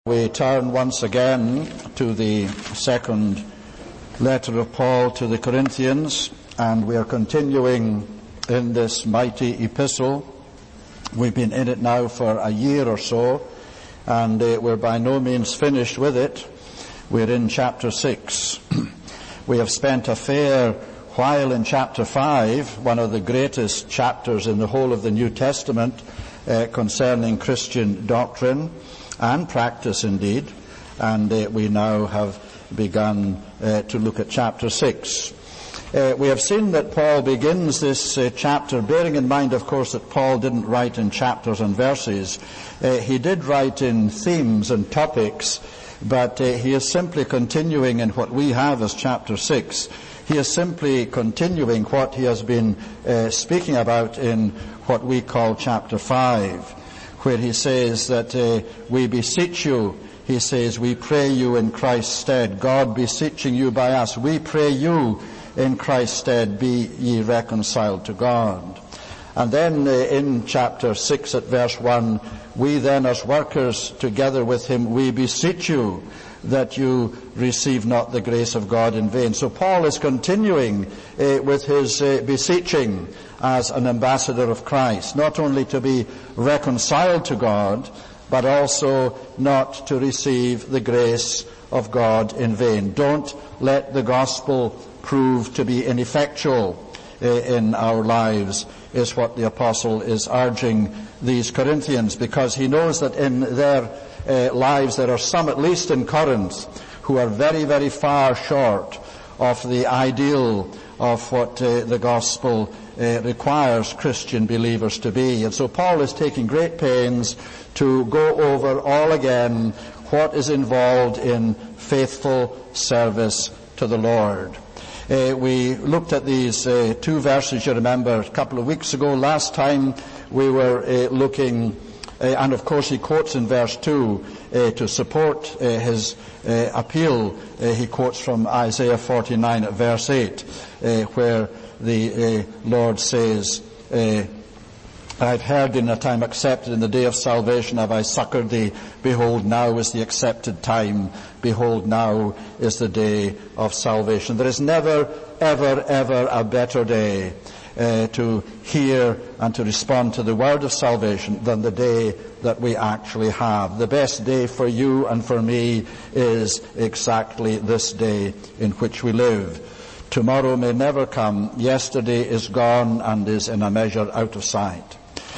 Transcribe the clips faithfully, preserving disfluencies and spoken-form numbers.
We turn once again to the second letter of Paul to the Corinthians, and we are continuing in this mighty epistle. We've been in it now for a year or so, and uh, we're by no means finished with it. We're in chapter six. We have spent a fair while in chapter five, one of the greatest chapters in the whole of the New Testament uh, concerning Christian doctrine and practice indeed, and uh, we now have begun uh, to look at chapter six. Uh, we have seen that Paul begins this uh, chapter, bearing in mind, of course, that Paul didn't write in chapters and verses. Uh, he did write in themes and topics, but uh, he is simply continuing in what we have as chapter six. He is simply continuing what he has been uh, speaking about in what we call chapter five, where he says that uh, we beseech you, he says, we pray you in Christ's stead, God beseeching you by us, we pray you in Christ's stead, be ye reconciled to God. And then uh, in chapter six at verse one, we then as workers together with him, we beseech you that you receive not the grace of God in vain. So Paul is continuing uh, with his uh, beseeching as an ambassador of Christ, not only to be reconciled to God, but also not to receive the grace of God in vain. Don't let the gospel prove to be ineffectual uh, in our lives, is what the apostle is urging these Corinthians, because he knows that in their uh, lives there are some, at least in Corinth, who are very, very far short of the ideal of what uh, the gospel uh, requires Christian believers to be. And so Paul is taking great pains to go over all again what is involved in faithful service to the Lord. Uh, we looked at these uh, two verses, you remember, a couple of weeks ago. Last time we were uh, looking, uh, and of course he quotes in verse two uh, to support uh, his uh, appeal. Uh, he quotes from Isaiah forty-nine at verse eight, uh, where the uh, Lord says, uh, I've heard in a time accepted, in the day of salvation have I succored thee. Behold, now is the accepted time. Behold, now is the day of salvation. There is never, ever, ever a better day uh, to hear and to respond to the word of salvation than the day that we actually have. The best day for you and for me is exactly this day in which we live. Tomorrow may never come. Yesterday is gone and is in a measure out of sight.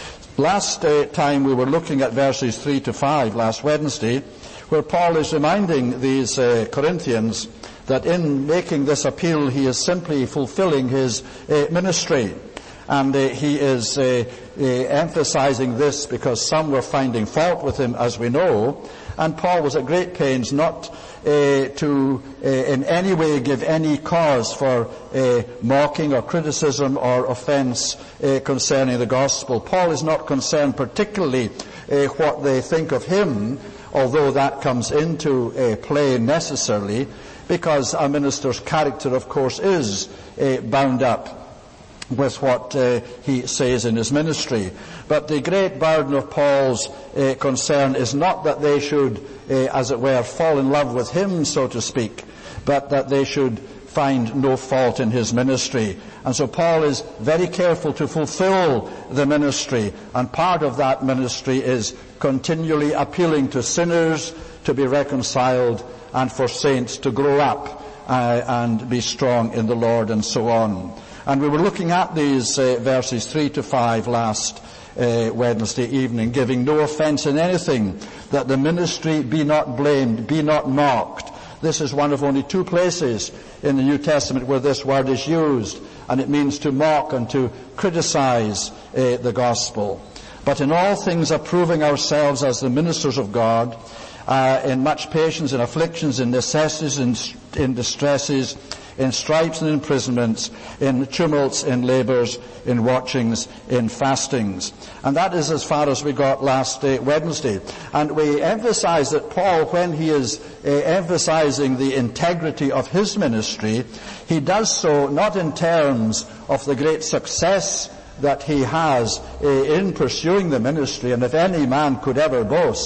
Last uh, time we were looking at verses three to five, last Wednesday, where Paul is reminding these uh, Corinthians that in making this appeal he is simply fulfilling his uh, ministry. And uh, he is uh, uh, emphasizing this because some were finding fault with him, as we know, and Paul was at great pains not uh, to uh, in any way give any cause for uh, mocking or criticism or offense uh, concerning the gospel. Paul is not concerned particularly uh, what they think of him, although that comes into uh, play necessarily, because a minister's character, of course, is uh, bound up with what uh, he says in his ministry. But the great burden of Paul's uh, concern is not that they should, uh, as it were, fall in love with him, so to speak, but that they should find no fault in his ministry. And so Paul is very careful to fulfill the ministry, and part of that ministry is continually appealing to sinners to be reconciled and for saints to grow up uh, and be strong in the Lord, and so on. And we were looking at these uh, verses three to five last uh, Wednesday evening, giving no offense in anything, that the ministry be not blamed, be not mocked. This is one of only two places in the New Testament where this word is used, and it means to mock and to criticize uh, the gospel. But in all things approving ourselves as the ministers of God, uh, in much patience, in afflictions, in necessities, in, in distresses, in stripes and imprisonments, in tumults, in labours, in watchings, in fastings. And that is as far as we got last uh, Wednesday. And we emphasize that Paul, when he is uh, emphasizing the integrity of his ministry, he does so not in terms of the great success that he has uh, in pursuing the ministry. And if any man could ever boast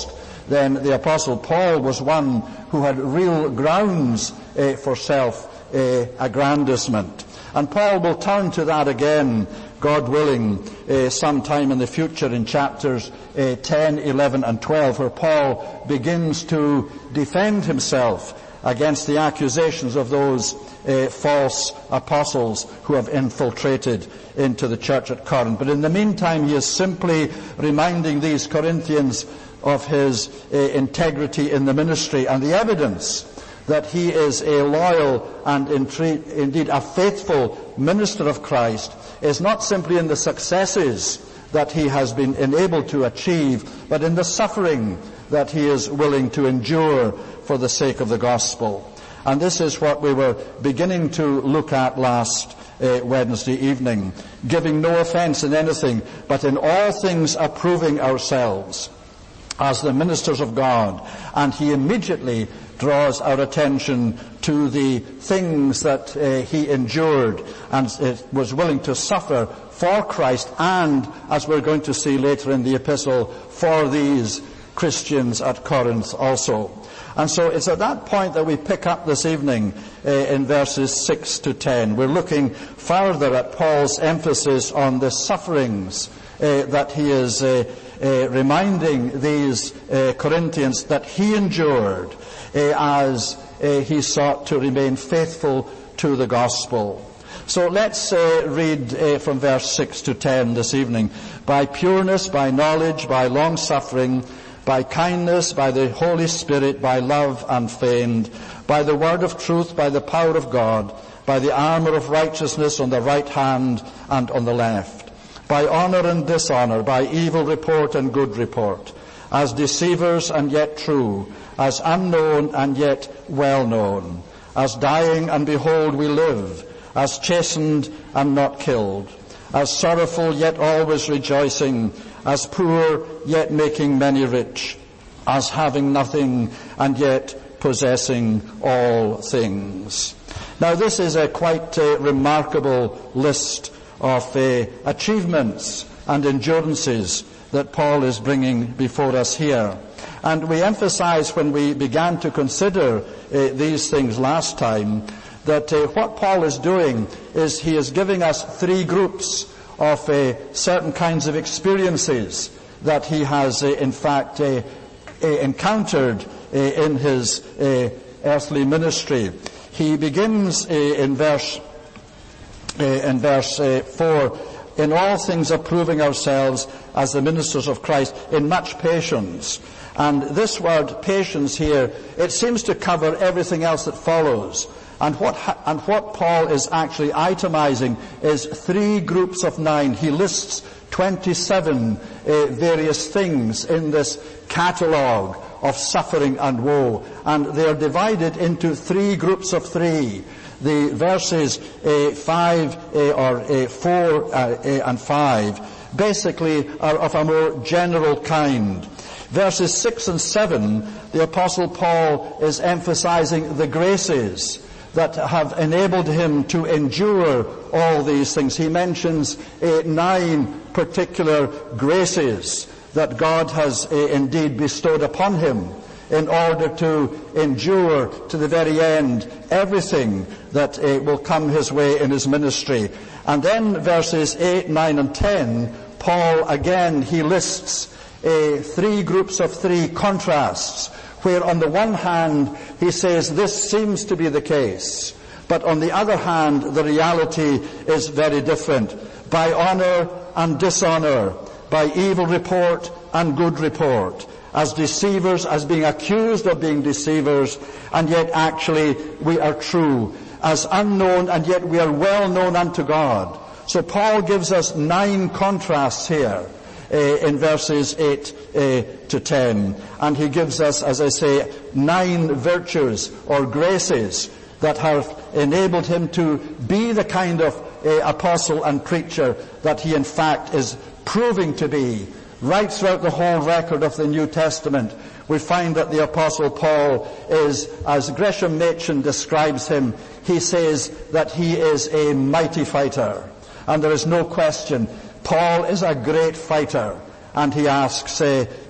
then the Apostle Paul was one who had real grounds uh, for self-aggrandizement. Uh, and Paul will turn to that again, God willing, uh, sometime in the future in chapters uh, ten, eleven and twelve, where Paul begins to defend himself against the accusations of those uh, false apostles who have infiltrated into the church at Corinth. But in the meantime, he is simply reminding these Corinthians of his uh, integrity in the ministry and the evidence that he is a loyal and indeed a faithful minister of Christ is not simply in the successes that he has been enabled to achieve, but in the suffering that he is willing to endure for the sake of the gospel. And this is what we were beginning to look at last uh, Wednesday evening, giving no offense in anything, but in all things approving ourselves as the ministers of God. And he immediately draws our attention to the things that uh, he endured and uh, was willing to suffer for Christ, and, as we're going to see later in the epistle, for these Christians at Corinth also. And so it's at that point that we pick up this evening uh, in verses six to ten. We're looking further at Paul's emphasis on the sufferings uh, that he is uh, uh, reminding these uh, Corinthians that he endured uh, as uh, he sought to remain faithful to the gospel. So let's uh, read uh, from verse six to ten this evening. By pureness, by knowledge, by long-suffering, by kindness, by the Holy Spirit, by love unfeigned, by the word of truth, by the power of God, by the armor of righteousness on the right hand and on the left, by honor and dishonor, by evil report and good report, as deceivers and yet true, as unknown and yet well known, as dying and behold we live, as chastened and not killed, as sorrowful yet always rejoicing, as poor yet making many rich, as having nothing and yet possessing all things. Now this is a quite uh, remarkable list of uh, achievements and endurances that Paul is bringing before us here. And we emphasized when we began to consider uh, these things last time that uh, what Paul is doing is he is giving us three groups of uh, certain kinds of experiences that he has uh, in fact uh, uh, encountered uh, in his uh, earthly ministry. He begins uh, in verse uh, in verse uh, four, in all things approving ourselves as the ministers of Christ in much patience. And this word patience here, it seems to cover everything else that follows. And what, ha- and what Paul is actually itemizing is three groups of nine. He lists twenty-seven uh, various things in this catalogue of suffering and woe. And they are divided into three groups of three. The verses uh, five uh, or uh, four uh, uh, and five basically are of a more general kind. Verses six and seven, the Apostle Paul is emphasizing the graces that have enabled him to endure all these things. He mentions uh, nine particular graces that God has uh, indeed bestowed upon him in order to endure to the very end everything that uh, will come his way in his ministry. And then verses eight, nine and ten, Paul again, he lists uh, three groups of three contrasts, where on the one hand he says this seems to be the case, but on the other hand the reality is very different. By honor and dishonor, by evil report and good report, as deceivers, as being accused of being deceivers, and yet actually we are true, as unknown and yet we are well known unto God. So Paul gives us nine contrasts here uh, in verses eight uh, to ten. And he gives us, as I say, nine virtues or graces that have enabled him to be the kind of uh, apostle and preacher that he in fact is proving to be. Right throughout the whole record of the New Testament, we find that the Apostle Paul is, as Gresham Machen describes him, he says that he is a mighty fighter. And there is no question, Paul is a great fighter. And he asks, uh,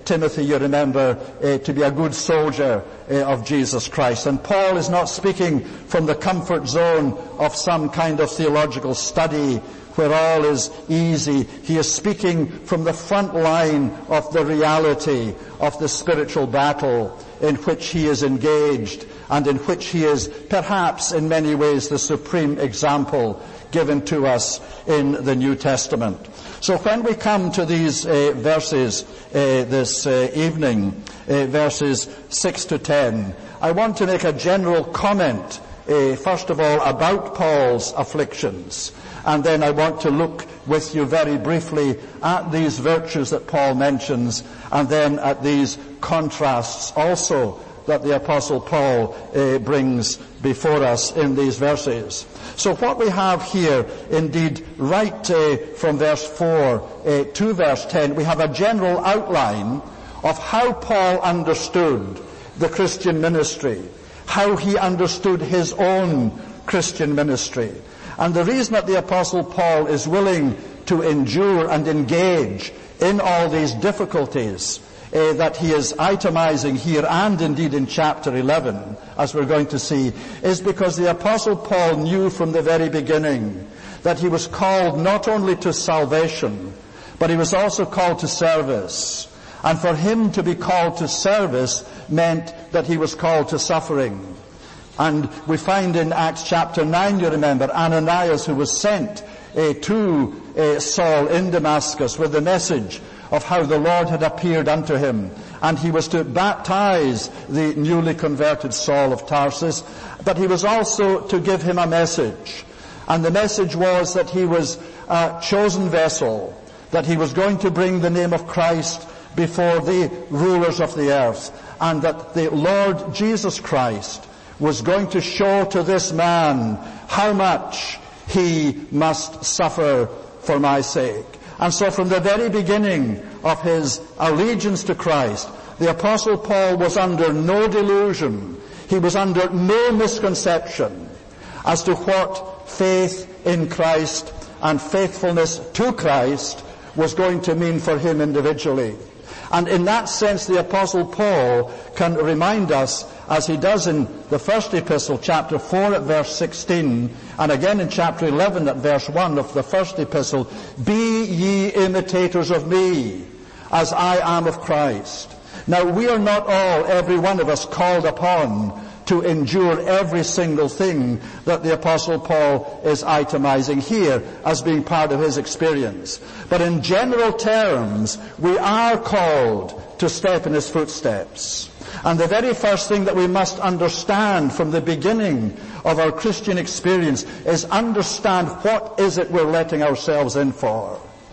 Timothy, you remember, uh, to be a good soldier uh, of Jesus Christ. And Paul is not speaking from the comfort zone of some kind of theological study where all is easy. He is speaking from the front line of the reality of the spiritual battle in which he is engaged and in which he is perhaps in many ways the supreme example given to us in the New Testament. So when we come to these uh, verses uh, this uh, evening, uh, verses six to ten, I want to make a general comment, uh, first of all, about Paul's afflictions. And then I want to look with you very briefly at these virtues that Paul mentions, and then at these contrasts also that the Apostle Paul uh, brings before us in these verses. So what we have here, indeed, right uh, from verse four uh, to verse ten, we have a general outline of how Paul understood the Christian ministry, how he understood his own Christian ministry. And the reason that the Apostle Paul is willing to endure and engage in all these difficulties uh, that he is itemizing here and indeed in chapter eleven, as we're going to see, is because the Apostle Paul knew from the very beginning that he was called not only to salvation, but he was also called to service. And for him to be called to service meant that he was called to suffering. And we find in Acts chapter nine, you remember, Ananias, who was sent uh, to uh, Saul in Damascus with the message of how the Lord had appeared unto him. And he was to baptize the newly converted Saul of Tarsus, but he was also to give him a message. And the message was that he was a chosen vessel, that he was going to bring the name of Christ before the rulers of the earth, and that the Lord Jesus Christ was going to show to this man how much he must suffer for my sake. And so from the very beginning of his allegiance to Christ, the Apostle Paul was under no delusion. He was under no misconception as to what faith in Christ and faithfulness to Christ was going to mean for him individually. And in that sense, the Apostle Paul can remind us, as he does in the first epistle, chapter four at verse sixteen, and again in chapter eleven at verse one of the first epistle, "Be ye imitators of me, as I am of Christ." Now, we are not all, every one of us, called upon to endure every single thing that the Apostle Paul is itemizing here as being part of his experience. But in general terms, we are called to step in his footsteps. And the very first thing that we must understand from the beginning of our Christian experience is understand what is it we're letting ourselves in for.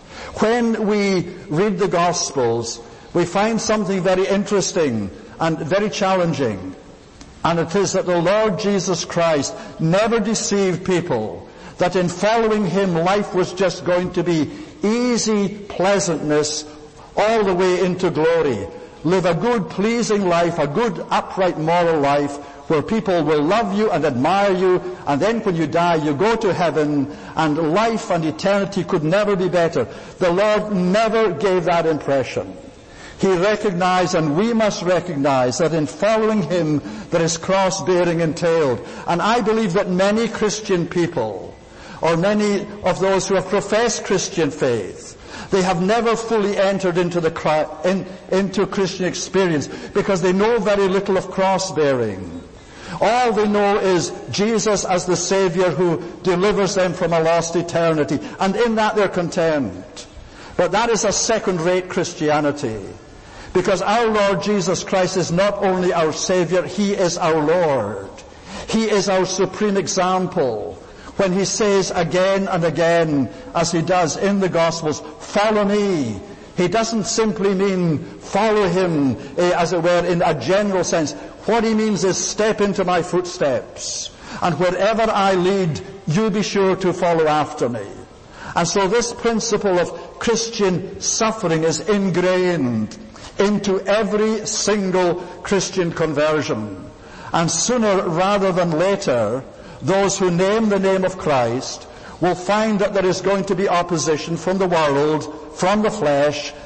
When we read the Gospels, we find something very interesting and very challenging. And it is that the Lord Jesus Christ never deceived people, that in following him life was just going to be easy pleasantness all the way into glory. Live a good, pleasing life, a good, upright, moral life, where people will love you and admire you, and then when you die you go to heaven, and life and eternity could never be better. The Lord never gave that impression. He recognized, and we must recognize, that in following him there is cross-bearing entailed. And I believe that many Christian people, or many of those who have professed Christian faith, they have never fully entered into the in, into Christian experience because they know very little of cross-bearing. All they know is Jesus as the Savior who delivers them from a lost eternity, and in that they're content. But that is a second-rate Christianity. Because our Lord Jesus Christ is not only our Savior, he is our Lord. He is our supreme example. When he says again and again, as he does in the Gospels, "Follow me," he doesn't simply mean follow him, eh, as it were, in a general sense. What he means is step into my footsteps. And wherever I lead, you be sure to follow after me. And so this principle of Christian suffering is ingrained into every single Christian conversion. And sooner rather than later, those who name the name of Christ will find that there is going to be opposition from the world, from the flesh,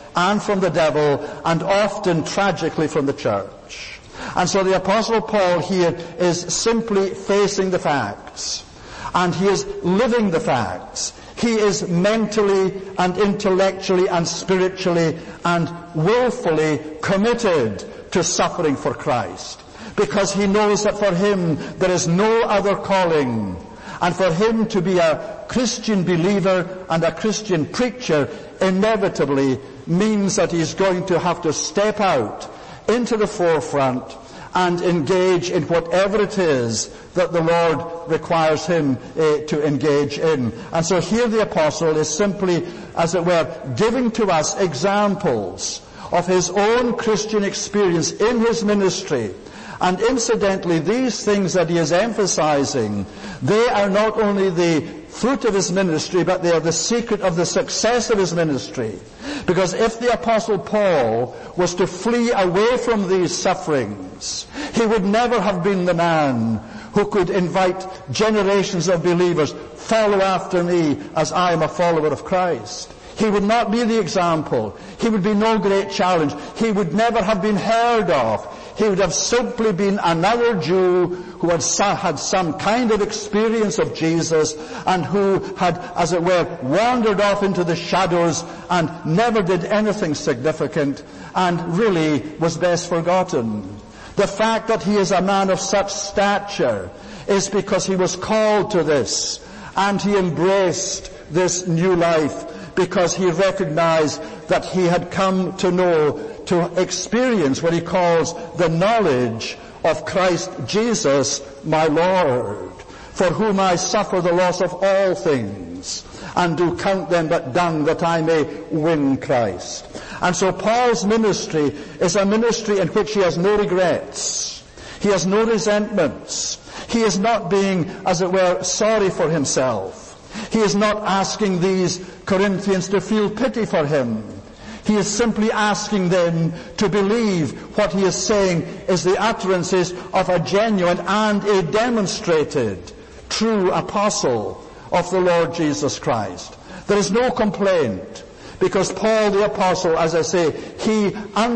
and from the devil, and often tragically from the church. And so the Apostle Paul here is simply facing the facts, and he is living the facts. He is mentally and intellectually and spiritually and willfully committed to suffering for Christ, because he knows that for him there is no other calling, and for him to be a Christian believer and a Christian preacher inevitably means that he's going to have to step out into the forefront and engage in whatever it is that the Lord requires him uh, to engage in. And so here the apostle is simply, as it were, giving to us examples of his own Christian experience in his ministry. And incidentally, these things that he is emphasizing, they are not only the fruit of his ministry, but they are the secret of the success of his ministry. Because if the Apostle Paul was to flee away from these sufferings, he would never have been the man who could invite generations of believers, follow after me as I am a follower of Christ. He would not be the example. He would be no great challenge. He would never have been heard of. He would have simply been another Jew who had had some kind of experience of Jesus and who had, as it were, wandered off into the shadows and never did anything significant and really was best forgotten. The fact that he is a man of such stature is because he was called to this and he embraced this new life, because he recognized that he had come to know, to experience what he calls the knowledge of Christ Jesus, my Lord, for whom I suffer the loss of all things, and do count them but dung that I may win Christ. And so Paul's ministry is a ministry in which he has no regrets. He has no resentments. He is not being, as it were, sorry for himself. He is not asking these Corinthians to feel pity for him. He is simply asking them to believe what he is saying is the utterances of a genuine and a demonstrated true apostle of the Lord Jesus Christ. There is no complaint, because Paul the apostle, as I say, he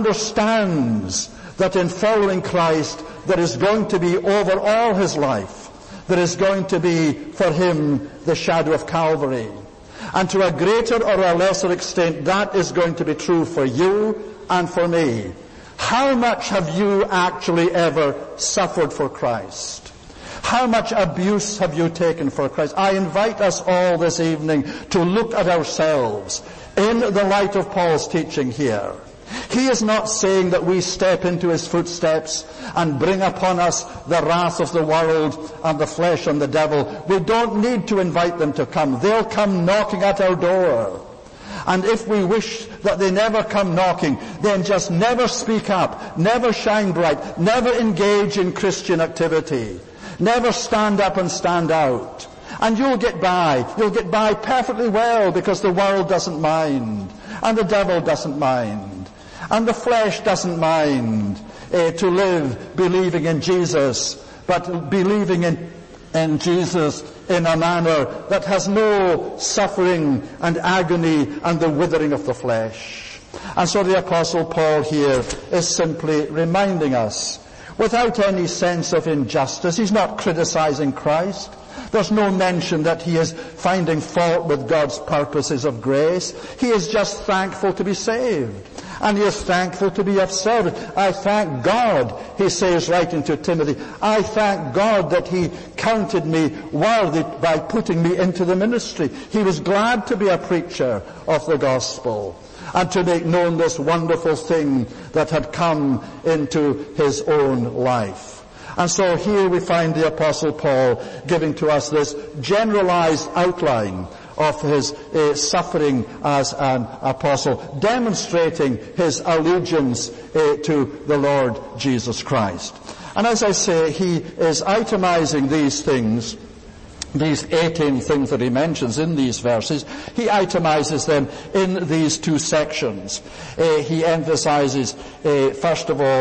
understands that in following Christ there is going to be over all his life, there is going to be for him the shadow of Calvary. And to a greater or a lesser extent, that is going to be true for you and for me. How much have you actually ever suffered for Christ? How much abuse have you taken for Christ? I invite us all this evening to look at ourselves in the light of Paul's teaching here. He is not saying that we step into his footsteps and bring upon us the wrath of the world and the flesh and the devil. We don't need to invite them to come. They'll come knocking at our door. And if we wish that they never come knocking, then just never speak up, never shine bright, never engage in Christian activity, never stand up and stand out. And you'll get by. You'll get by perfectly well, because the world doesn't mind, and the devil doesn't mind. And the flesh doesn't mind uh, to live believing in Jesus, but believing in, in Jesus in a manner that has no suffering and agony and the withering of the flesh. And so the Apostle Paul here is simply reminding us, without any sense of injustice, he's not criticizing Christ. There's no mention that he is finding fault with God's purposes of grace. He is just thankful to be saved. And he is thankful to be of service. I thank God, he says writing to Timothy, I thank God that he counted me worthy by putting me into the ministry. He was glad to be a preacher of the gospel and to make known this wonderful thing that had come into his own life. And so here we find the Apostle Paul giving to us this generalized outline of his uh, suffering as an apostle, demonstrating his allegiance uh, to the Lord Jesus Christ. And as I say, he is itemizing these things, these eighteen things that he mentions in these verses. He itemizes them in these two sections. Uh, he emphasizes, uh, first of all,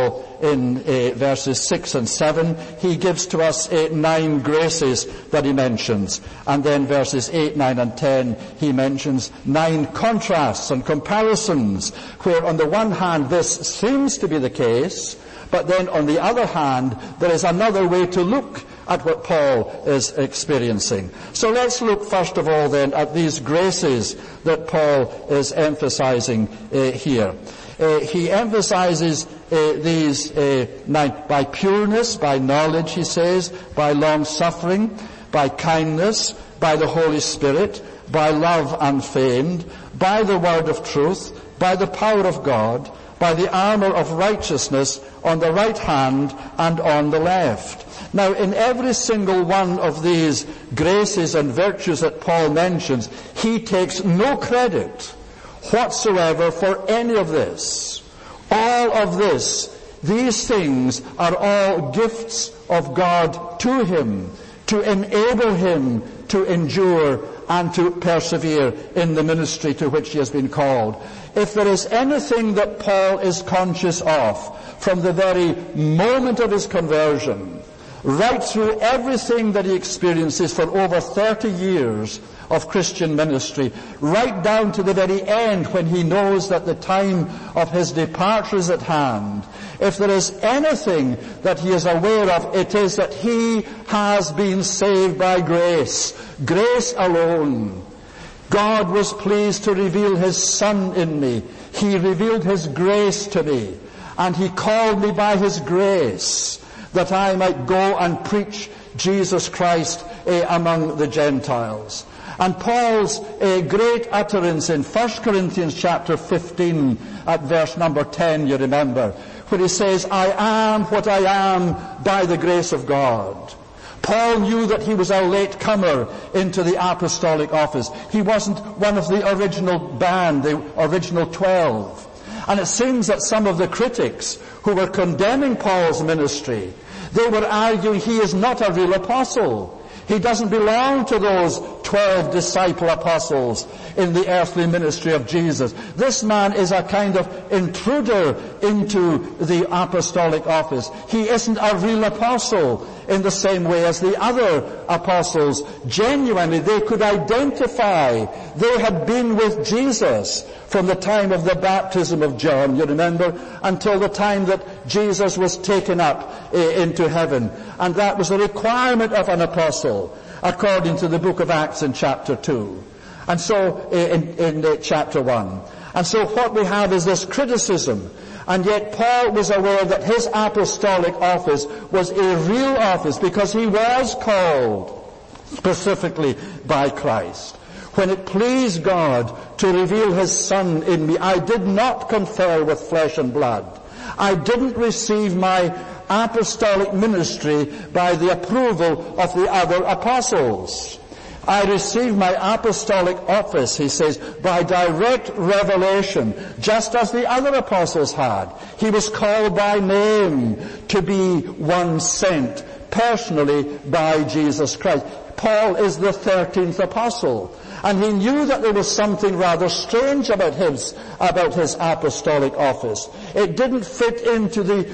in uh, verses six and seven, he gives to us uh, nine graces that he mentions. And then verses eight, nine and ten, he mentions nine contrasts and comparisons, where on the one hand this seems to be the case, but then on the other hand, there is another way to look at what Paul is experiencing. So let's look first of all then at these graces that Paul is emphasizing uh, here. Uh, he emphasizes uh, these uh, by pureness, by knowledge, he says, by long-suffering, by kindness, by the Holy Spirit, by love unfeigned, by the word of truth, by the power of God, by the armor of righteousness on the right hand and on the left. Now, in every single one of these graces and virtues that Paul mentions, he takes no credit whatsoever for any of this. All of this, these things are all gifts of God to him, to enable him to endure and to persevere in the ministry to which he has been called. If there is anything that Paul is conscious of from the very moment of his conversion, right through everything that he experiences for over thirty years of Christian ministry, right down to the very end when he knows that the time of his departure is at hand, if there is anything that he is aware of, it is that he has been saved by grace. Grace alone. God was pleased to reveal his Son in me. He revealed his grace to me. And he called me by his grace that I might go and preach Jesus Christ eh, among the Gentiles. And Paul's eh, great utterance in First Corinthians chapter fifteen at verse number ten, you remember, where he says, I am what I am by the grace of God. Paul knew that he was a late comer into the apostolic office. He wasn't one of the original band, the original twelve. And it seems that some of the critics who were condemning Paul's ministry, they were arguing he is not a real apostle. He doesn't belong to those twelve disciple apostles in the earthly ministry of Jesus. This man is a kind of intruder into the apostolic office. He isn't a real apostle in the same way as the other apostles. Genuinely, they could identify. They had been with Jesus from the time of the baptism of John, you remember, until the time that Jesus was taken up uh, into heaven. And that was a requirement of an apostle, according to the book of Acts in chapter two. And so, uh, in, in uh, chapter one. And so what we have is this criticism. And yet Paul was aware that his apostolic office was a real office because he was called specifically by Christ. When it pleased God to reveal his Son in me, I did not confer with flesh and blood. I didn't receive my apostolic ministry by the approval of the other apostles. I received my apostolic office, he says, by direct revelation, just as the other apostles had. He was called by name to be one sent personally by Jesus Christ. Paul is the thirteenth apostle. And he knew that there was something rather strange about his, about his apostolic office. It didn't fit into the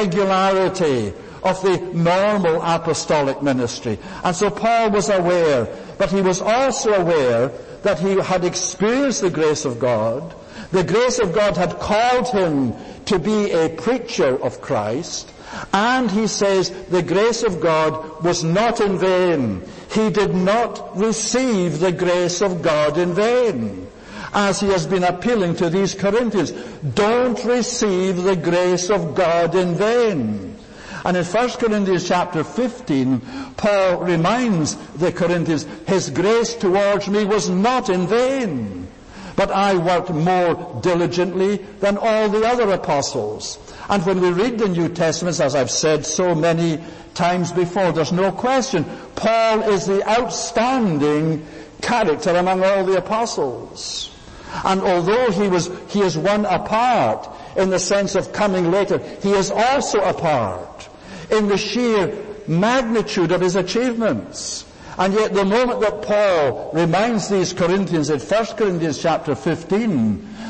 regularity of the normal apostolic ministry. And so Paul was aware, but he was also aware that he had experienced the grace of God. The grace of God had called him to be a preacher of Christ. And he says the grace of God was not in vain. He did not receive the grace of God in vain. As he has been appealing to these Corinthians, don't receive the grace of God in vain. And in First Corinthians chapter fifteen, Paul reminds the Corinthians, his grace towards me was not in vain, but I worked more diligently than all the other apostles. And when we read the New Testament, as I've said so many times before, there's no question, Paul is the outstanding character among all the apostles. And although he was, he is one apart in the sense of coming later, he is also apart in the sheer magnitude of his achievements. And yet the moment that Paul reminds these Corinthians in First Corinthians chapter fifteen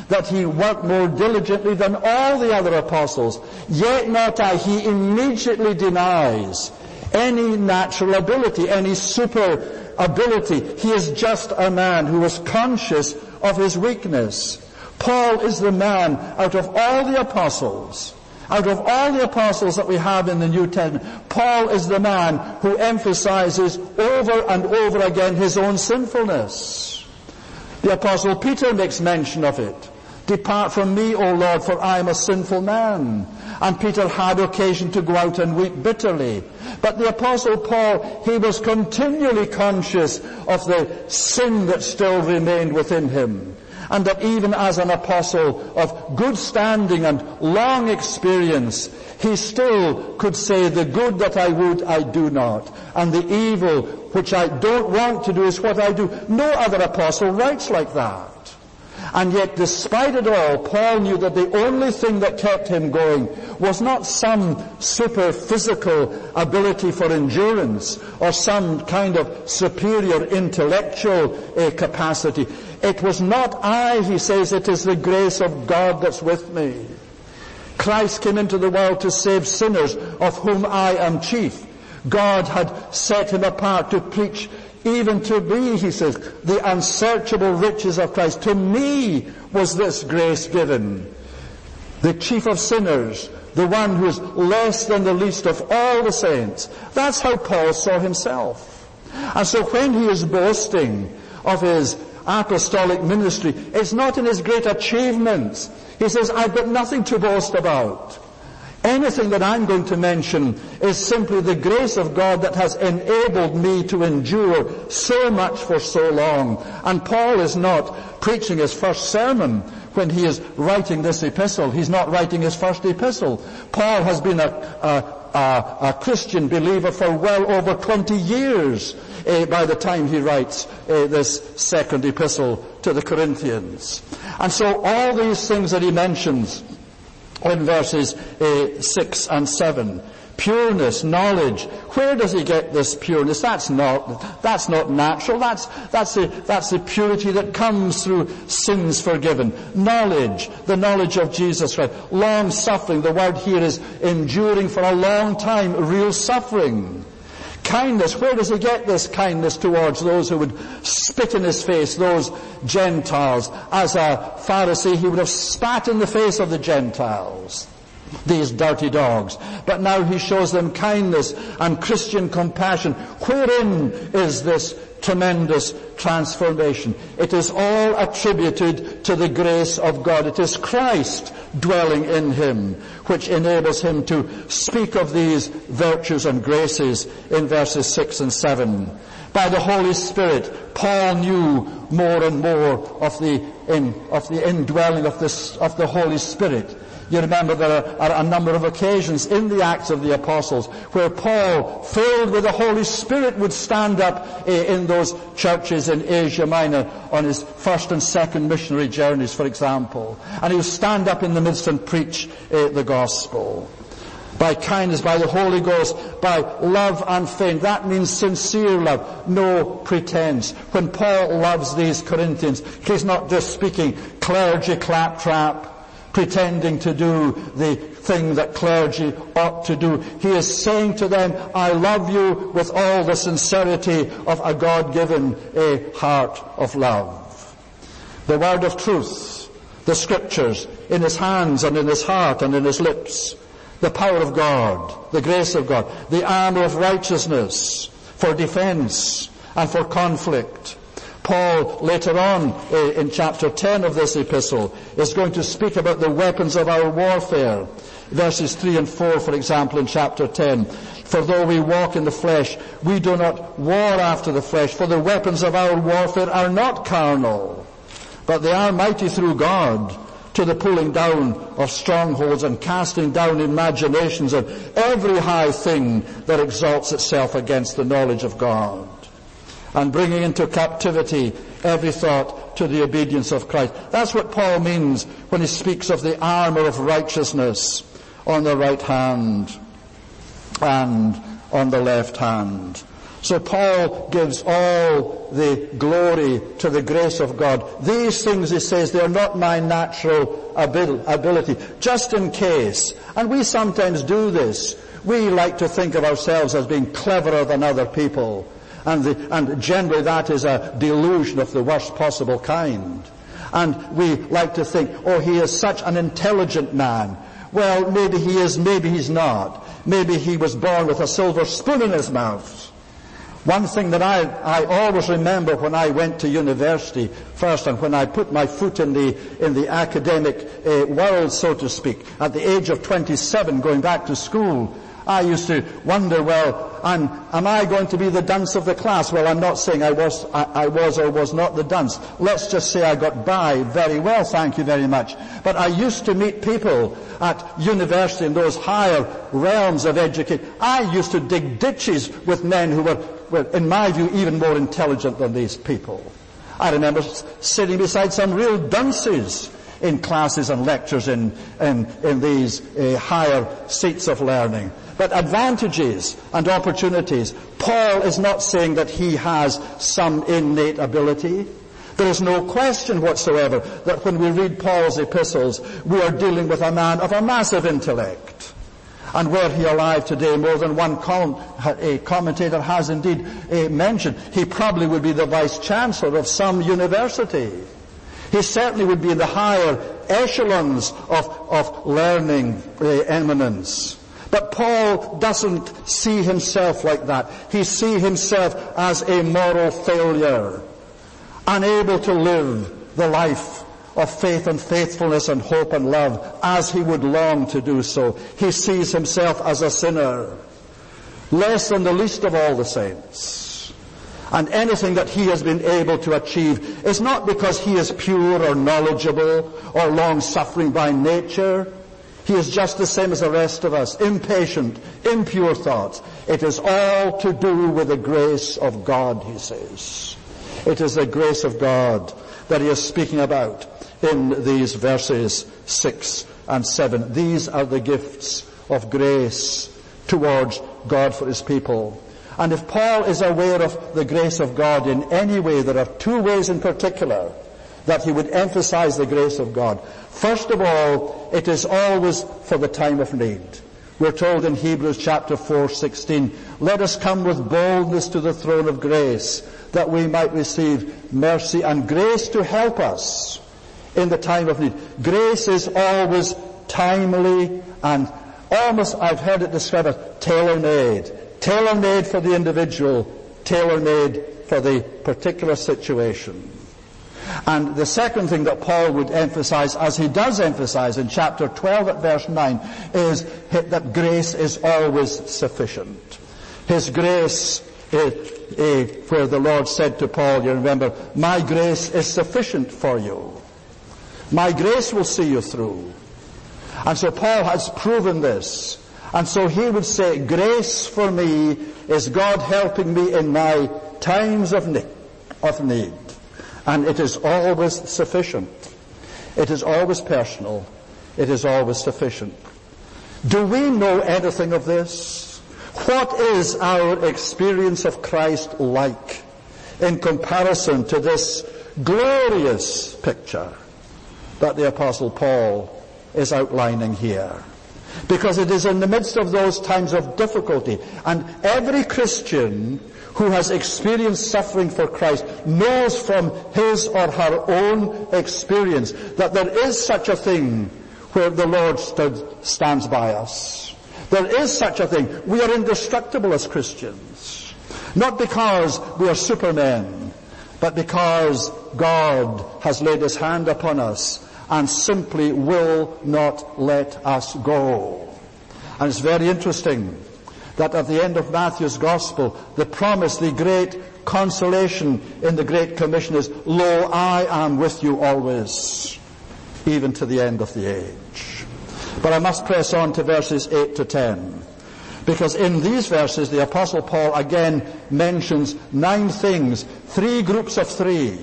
that he worked more diligently than all the other apostles. Yet not I. He immediately denies any natural ability, any super ability. He is just a man who was conscious of his weakness. Paul is the man out of all the apostles, out of all the apostles that we have in the New Testament, Paul is the man who emphasizes over and over again his own sinfulness. The apostle Peter makes mention of it. Depart from me, O Lord, for I am a sinful man. And Peter had occasion to go out and weep bitterly. But the apostle Paul, he was continually conscious of the sin that still remained within him. And that even as an apostle of good standing and long experience, he still could say, the good that I would, I do not. And the evil which I don't want to do is what I do. No other apostle writes like that. And yet, despite it all, Paul knew that the only thing that kept him going was not some super physical ability for endurance or some kind of superior intellectual uh, capacity. It was not I, he says, it is the grace of God that's with me. Christ came into the world to save sinners, of whom I am chief. God had set him apart to preach even to me, he says, the unsearchable riches of Christ. To me was this grace given. The chief of sinners, the one who is less than the least of all the saints. That's how Paul saw himself. And so when he is boasting of his apostolic ministry, it's not in his great achievements. He says, I've got nothing to boast about. Anything that I'm going to mention is simply the grace of God that has enabled me to endure so much for so long. And Paul is not preaching his first sermon when he is writing this epistle. He's not writing his first epistle. Paul has been a, a, a, a Christian believer for well over twenty years uh, by the time he writes uh, this second epistle to the Corinthians. And so all these things that he mentions in verses uh, six and seven. Pureness, knowledge. Where does he get this pureness? That's not, that's not natural. That's, that's the, that's the purity that comes through sins forgiven. Knowledge, the knowledge of Jesus Christ. Long suffering, the word here is enduring for a long time, real suffering. Kindness, where does he get this kindness towards those who would spit in his face, those Gentiles? As a Pharisee, he would have spat in the face of the Gentiles, these dirty dogs. But now he shows them kindness and Christian compassion. Wherein is this tremendous transformation? It is all attributed to the grace of God. It is Christ dwelling in him which enables him to speak of these virtues and graces in verses six and seven. By the Holy Spirit, Paul knew more and more of the in, of the indwelling of this of the Holy Spirit. You remember there are a number of occasions in the Acts of the Apostles where Paul, filled with the Holy Spirit, would stand up in those churches in Asia Minor on his first and second missionary journeys, for example. And he would stand up in the midst and preach the gospel. By kindness, by the Holy Ghost, by love and faith. That means sincere love, no pretense. When Paul loves these Corinthians, he's not just speaking clergy claptrap, pretending to do the thing that clergy ought to do. He is saying to them, I love you with all the sincerity of a God-given a heart of love. The word of truth, the scriptures, in his hands and in his heart and in his lips. The power of God, the grace of God, the armor of righteousness for defense and for conflict. Paul, later on uh, in chapter ten of this epistle, is going to speak about the weapons of our warfare. Verses three and four, for example, in chapter ten. For though we walk in the flesh, we do not war after the flesh, for the weapons of our warfare are not carnal, but they are mighty through God, to the pulling down of strongholds and casting down imaginations of every high thing that exalts itself against the knowledge of God, and bringing into captivity every thought to the obedience of Christ. That's what Paul means when he speaks of the armor of righteousness on the right hand and on the left hand. So Paul gives all the glory to the grace of God. These things, he says, they are not my natural abil- ability. Just in case, and we sometimes do this, we like to think of ourselves as being cleverer than other people. And, the, and generally that is a delusion of the worst possible kind. And we like to think, oh, he is such an intelligent man. Well, maybe he is, maybe he's not. Maybe he was born with a silver spoon in his mouth. One thing that I, I always remember when I went to university first, and when I put my foot in the, in the academic uh, world, so to speak, at the age of twenty-seven, going back to school, I used to wonder, well, I'm, am I going to be the dunce of the class? Well, I'm not saying I was, I, I was or was not the dunce. Let's just say I got by very well, thank you very much. But I used to meet people at university in those higher realms of education. I used to dig ditches with men who were, were, in my view, even more intelligent than these people. I remember sitting beside some real dunces in classes and lectures in, in, in these uh, higher seats of learning. But advantages and opportunities. Paul is not saying that he has some innate ability. There is no question whatsoever that when we read Paul's epistles, we are dealing with a man of a massive intellect. And were he alive today, more than one com- a commentator has indeed uh, mentioned, he probably would be the vice-chancellor of some university. He certainly would be in the higher echelons of, of learning uh, eminence. But Paul doesn't see himself like that. He sees himself as a moral failure, unable to live the life of faith and faithfulness and hope and love as he would long to do so. He sees himself as a sinner, less than the least of all the saints. And anything that he has been able to achieve is not because he is pure or knowledgeable or long-suffering by nature. He is just the same as the rest of us, impatient, impure thoughts. It is all to do with the grace of God, he says. It is the grace of God that he is speaking about in these verses six and seven. These are the gifts of grace towards God for his people. And if Paul is aware of the grace of God in any way, there are two ways in particular that he would emphasize the grace of God. First of all, it is always for the time of need. We're told in Hebrews chapter four sixteen, let us come with boldness to the throne of grace, that we might receive mercy and grace to help us in the time of need. Grace is always timely and almost, I've heard it described as tailor-made. Tailor-made for the individual, tailor-made for the particular situation. And the second thing that Paul would emphasize, as he does emphasize in chapter twelve at verse nine, is that grace is always sufficient. His grace, uh, uh, where the Lord said to Paul, you remember, my grace is sufficient for you. My grace will see you through. And so Paul has proven this. And so he would say, grace for me is God helping me in my times of need. Of need. And it is always sufficient. It is always personal. It is always sufficient. Do we know anything of this? What is our experience of Christ like in comparison to this glorious picture that the Apostle Paul is outlining here? Because it is in the midst of those times of difficulty, and every Christian who has experienced suffering for Christ knows from his or her own experience that there is such a thing where the Lord stood, stands by us. There is such a thing. We are indestructible as Christians. Not because we are supermen, but because God has laid his hand upon us and simply will not let us go. And it's very interesting that at the end of Matthew's Gospel, the promise, the great consolation in the Great Commission is, lo, I am with you always, even to the end of the age. But I must press on to verses eight to ten. Because in these verses, the Apostle Paul again mentions nine things, three groups of three.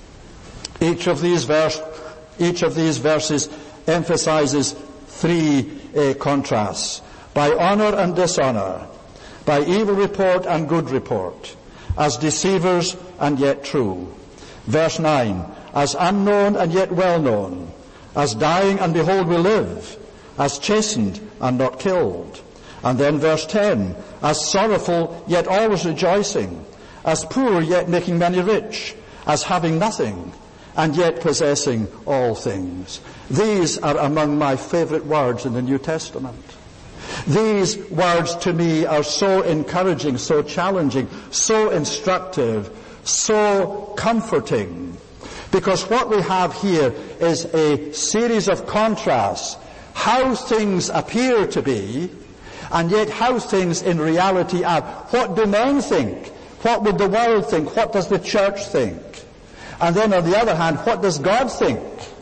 Each of these verse, each of these verses emphasizes three uh, contrasts. By honor and dishonor, by evil report and good report, as deceivers and yet true. Verse nine, as unknown and yet well known, as dying and behold we live, as chastened and not killed. And then verse ten, as sorrowful yet always rejoicing, as poor yet making many rich, as having nothing and yet possessing all things. These are among my favorite words in the New Testament. These words to me are so encouraging, so challenging, so instructive, so comforting. Because what we have here is a series of contrasts, how things appear to be, and yet how things in reality are. What do men think? What would the world think? What does the church think? And then on the other hand, what does God think?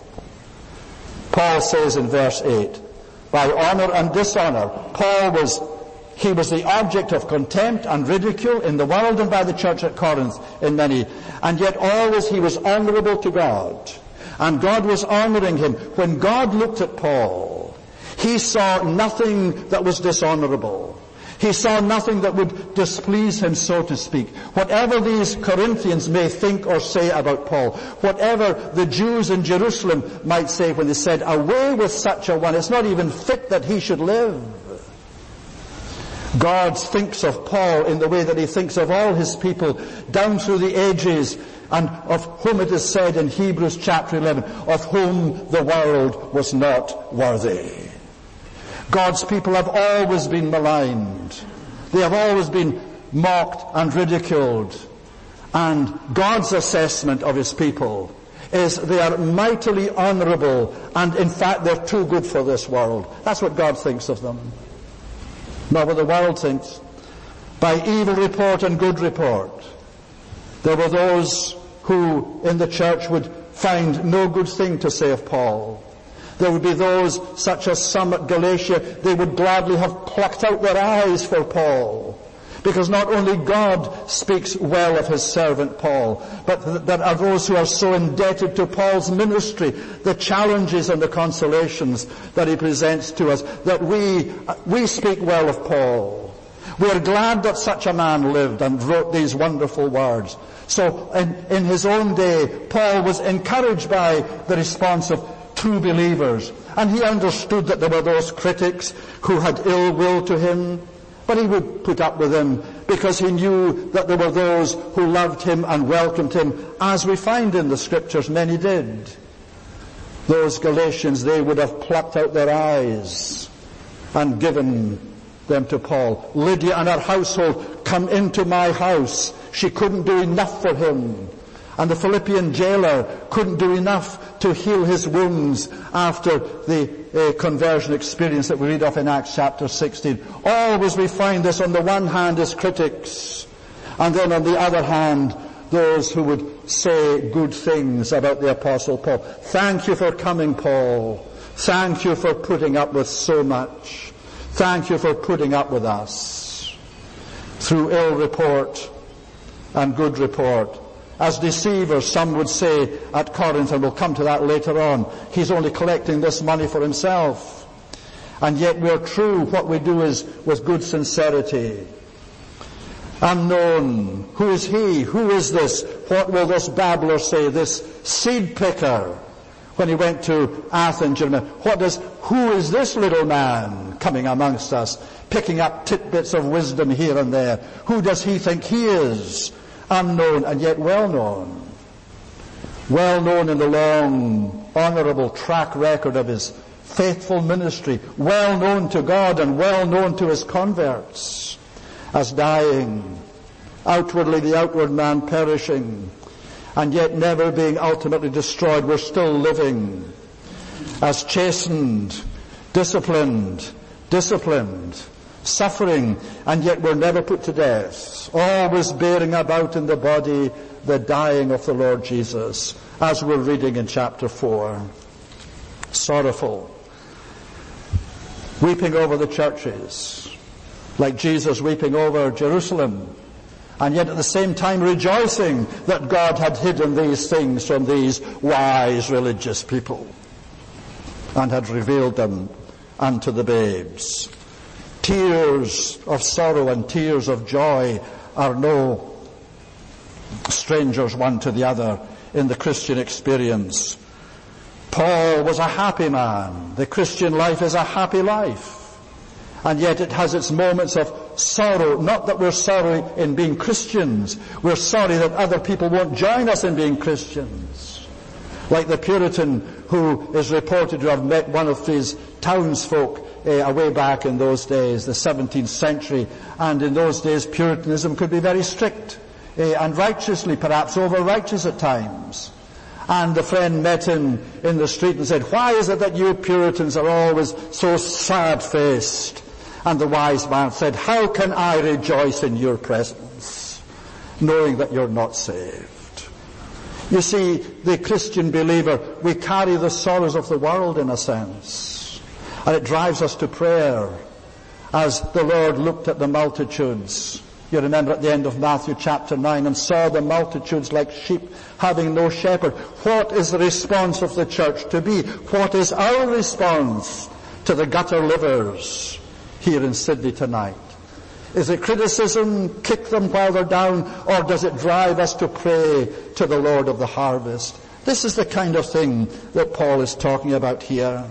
Paul says in verse eight, by honor and dishonor, Paul was, he was the object of contempt and ridicule in the world and by the church at Corinth in many, and yet always he was honorable to God. And God was honoring him. When God looked at Paul, he saw nothing that was dishonorable. He saw nothing that would displease him, so to speak. Whatever these Corinthians may think or say about Paul, whatever the Jews in Jerusalem might say when they said, away with such a one, it's not even fit that he should live. God thinks of Paul in the way that he thinks of all his people down through the ages, and of whom it is said in Hebrews chapter eleven, of whom the world was not worthy. God's people have always been maligned. They have always been mocked and ridiculed. And God's assessment of his people is they are mightily honorable, and in fact they're too good for this world. That's what God thinks of them. Not what the world thinks. By evil report and good report. There were those who in the church would find no good thing to say of Paul. There would be those, such as some at Galatia, they would gladly have plucked out their eyes for Paul. Because not only God speaks well of his servant Paul, but there are those who are so indebted to Paul's ministry, the challenges and the consolations that he presents to us, that we, we speak well of Paul. We are glad that such a man lived and wrote these wonderful words. So in, in his own day, Paul was encouraged by the response of true believers, and he understood that there were those critics who had ill will to him, but he would put up with them because he knew that there were those who loved him and welcomed him, as we find in the scriptures many did. Those Galatians, they would have plucked out their eyes and given them to Paul. Lydia and her household, come into my house. She couldn't do enough for him. And the Philippian jailer couldn't do enough to heal his wounds after the uh, conversion experience that we read of in Acts chapter sixteen. Always we find this on the one hand as critics, and then on the other hand those who would say good things about the Apostle Paul. Thank you for coming, Paul. Thank you for putting up with so much. Thank you for putting up with us through ill report and good report. As deceivers, some would say at Corinth, and we'll come to that later on, he's only collecting this money for himself. And yet we're true. What we do is with good sincerity. Unknown. Who is he? Who is this? What will this babbler say? This seed picker. When he went to Athens, what does, who is this little man coming amongst us, picking up tidbits of wisdom here and there? Who does he think he is? Unknown and yet well known. Well known in the long, honorable track record of his faithful ministry. Well known to God and well known to his converts. As dying, outwardly the outward man perishing, and yet never being ultimately destroyed, we're still living. As chastened, disciplined, disciplined, suffering, and yet we're never put to death, always bearing about in the body the dying of the Lord Jesus, as we're reading in chapter four. Sorrowful, weeping over the churches, like Jesus weeping over Jerusalem, and yet at the same time rejoicing that God had hidden these things from these wise religious people and had revealed them unto the babes. Tears of sorrow and tears of joy are no strangers one to the other in the Christian experience. Paul was a happy man. The Christian life is a happy life. And yet it has its moments of sorrow. Not that we're sorry in being Christians. We're sorry that other people won't join us in being Christians. Like the Puritan who is reported to have met one of these townsfolk uh, away back in those days, the seventeenth century. And in those days Puritanism could be very strict uh, and righteously, perhaps over-righteous at times. And the friend met him in the street and said, "Why is it that you Puritans are always so sad-faced?" And the wise man said, "How can I rejoice in your presence, knowing that you're not saved?" You see, the Christian believer, we carry the sorrows of the world in a sense. And it drives us to prayer. As the Lord looked at the multitudes, you remember at the end of Matthew chapter nine, and saw the multitudes like sheep having no shepherd. What is the response of the church to be? What is our response to the gutter livers here in Sydney tonight? Is it criticism, kick them while they're down, or does it drive us to pray to the Lord of the harvest? This is the kind of thing that Paul is talking about here.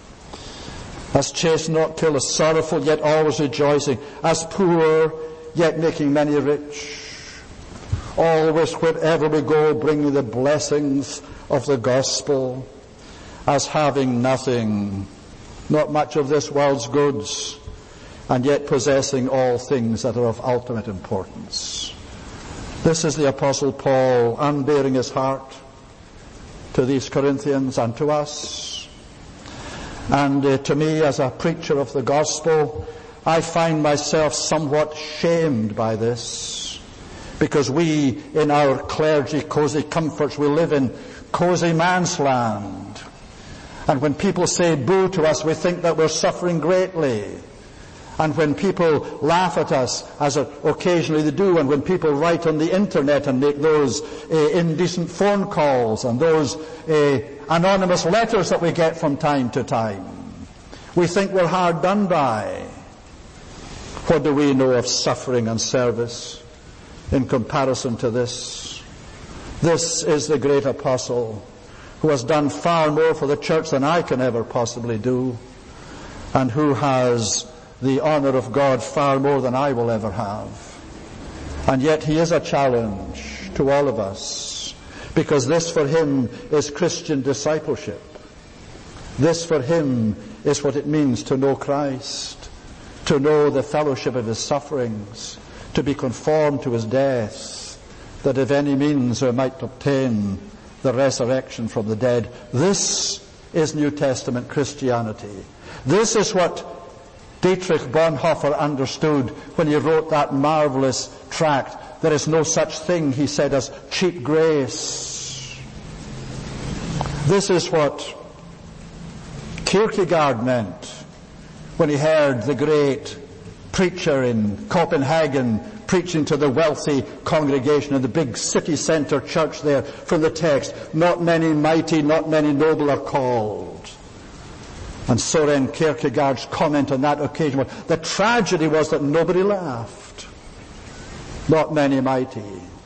As chaste, not kill, as sorrowful, yet always rejoicing, as poor, yet making many rich. Always, wherever we go, bringing the blessings of the gospel, as having nothing, not much of this world's goods, and yet possessing all things that are of ultimate importance. This is the Apostle Paul unbearing his heart to these Corinthians and to us. And uh, to me, as a preacher of the gospel, I find myself somewhat shamed by this, because we, in our clergy cozy comforts, we live in cozy man's land. And when people say boo to us, we think that we're suffering greatly. And when people laugh at us, as occasionally they do, and when people write on the internet and make those uh, indecent phone calls and those uh, anonymous letters that we get from time to time, we think we're hard done by. What do we know of suffering and service in comparison to this? This is the great apostle who has done far more for the church than I can ever possibly do, and who has the honor of God far more than I will ever have. And yet he is a challenge to all of us, because this for him is Christian discipleship. This for him is what it means to know Christ, to know the fellowship of his sufferings, to be conformed to his death, that if any means we might obtain the resurrection from the dead. This is New Testament Christianity. This is what Dietrich Bonhoeffer understood when he wrote that marvelous tract, "There is no such thing," he said, "as cheap grace." This is what Kierkegaard meant when he heard the great preacher in Copenhagen preaching to the wealthy congregation in the big city centre church there from the text, "Not many mighty, not many noble are called." And Soren Kierkegaard's comment on that occasion was, the tragedy was that nobody laughed. Not many mighty.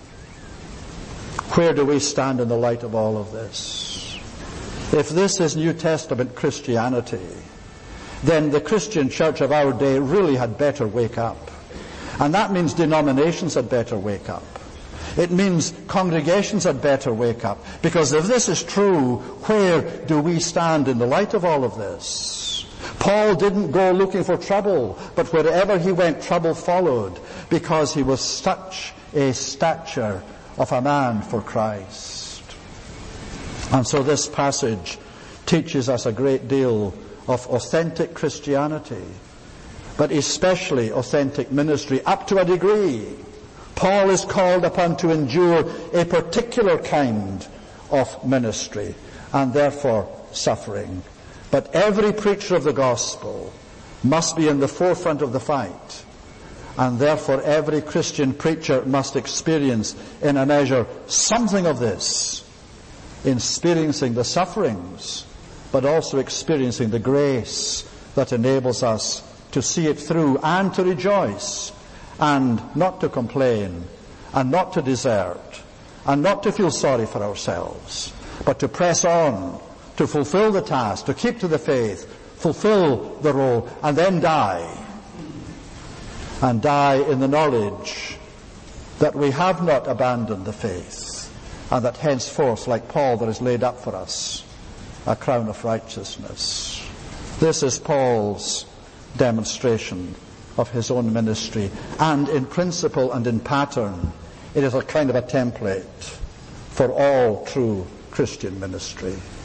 Where do we stand in the light of all of this? If this is New Testament Christianity, then the Christian church of our day really had better wake up. And that means denominations had better wake up. It means congregations had better wake up. Because if this is true, where do we stand in the light of all of this? Paul didn't go looking for trouble, but wherever he went, trouble followed, because he was such a stature of a man for Christ. And so this passage teaches us a great deal of authentic Christianity, but especially authentic ministry, up to a degree. Paul is called upon to endure a particular kind of ministry, and therefore suffering. But every preacher of the gospel must be in the forefront of the fight, and therefore every Christian preacher must experience, in a measure, something of this, experiencing the sufferings, but also experiencing the grace that enables us to see it through and to rejoice and not to complain and not to desert and not to feel sorry for ourselves, but to press on, to fulfill the task, to keep to the faith, fulfill the role, and then die. And die in the knowledge that we have not abandoned the faith, and that henceforth, like Paul, there is laid up for us a crown of righteousness. This is Paul's demonstration of his own ministry, and in principle and in pattern, it is a kind of a template for all true Christian ministry.